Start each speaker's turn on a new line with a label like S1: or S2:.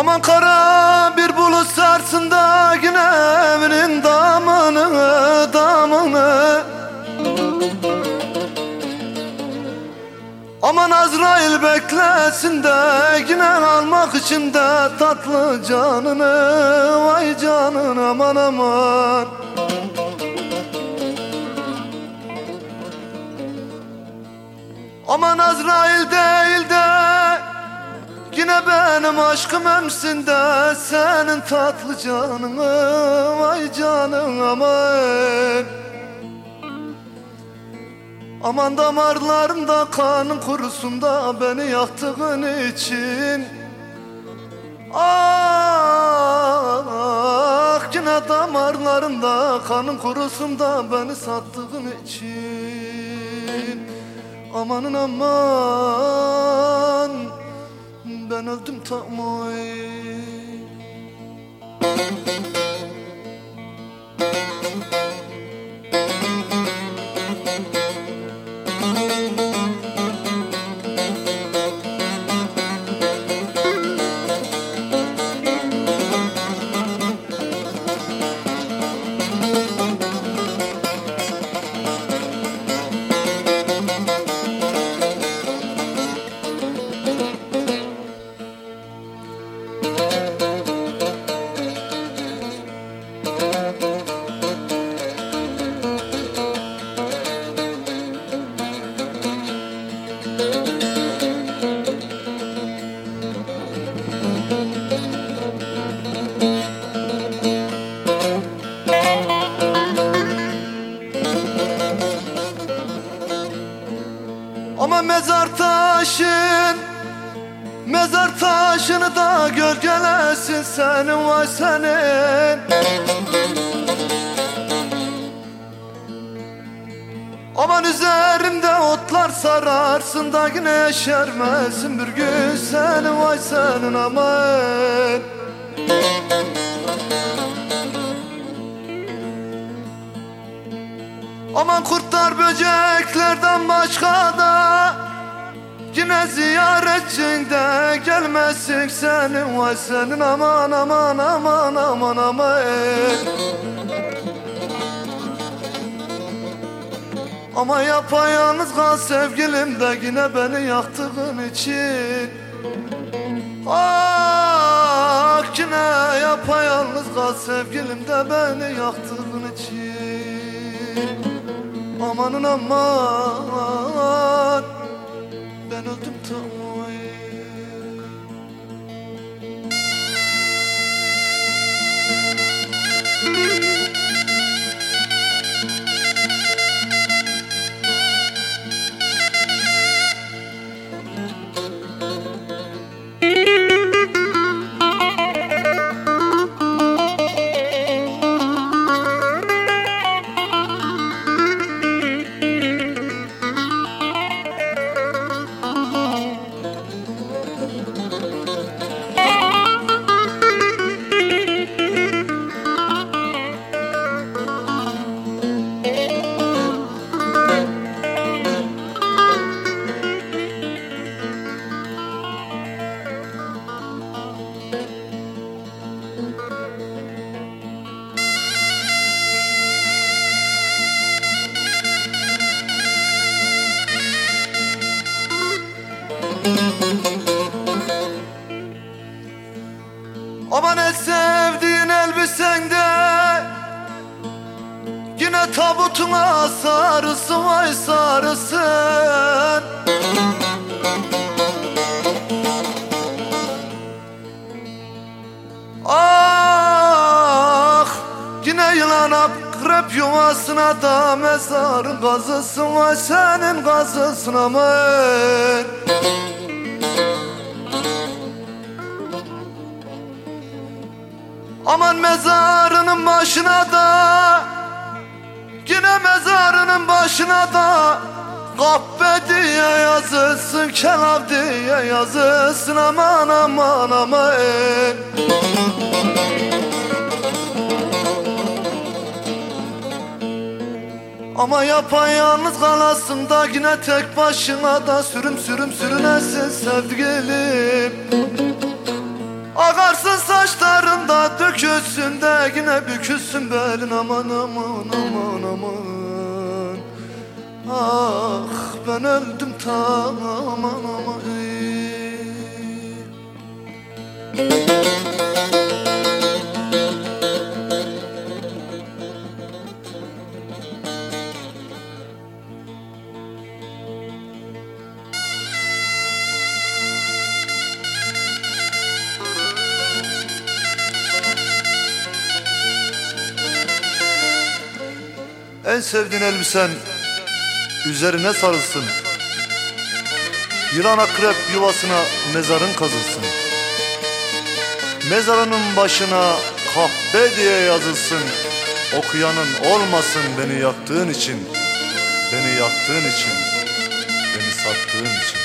S1: Aman kara bir bulut sarsın da yine evinin damını. Aman Azrail beklesin de yine almak için de tatlı canını. Vay canın aman aman. Aman Azrail değil de yine benim aşkım emsin de senin tatlı canını. Vay canın aman. Aman damarlarımda kanın kurusun da beni yaktığın için. Ah yine damarlarımda kanın kurusun da beni sattığın için. Amanın aman, ben öldüm tamam. Ama mezar taşını da gölgelesin senin, vay senin. Aman üzerimde otlar sararsın da yine yeşermesin bir gün senin, vay senin aman. Aman kurtlar böceklerden başka da yine ziyaretçin de gelmesin senin, vay senin aman aman aman aman aman. Ama yapayalnız kal sevgilim de yine beni yaktığın için. Ah yine yapayalnız kal sevgilim de beni yaktığın için. Amanın aman, ben öldüm tamam. Aman el sevdiğin elbisende yine tabutuna sarısın, vay sarısın. Ah yine yılan akrep yuvasına da mezarın kazısın, vay senin kazısın aman. Aman mezarının başına da yine mezarının başına da kahpe diye yazılsın, kelab diye yazılsın aman aman aman. Ama yapayalnız kalasın da yine tek başına da sürüm sürüm sürünesin sevgilim. Akarsın saçlarında, dökülsün de yine bükülsün belin. Aman aman aman aman. Ah ben öldüm tam aman aman. En sevdiğin elbisen üzerine sarılsın. Yılan akrep yuvasına mezarın kazılsın. Mezarının başına kahpe diye yazılsın. Okuyanın olmasın beni yaktığın için. Beni yaktığın için. Beni sattığın için.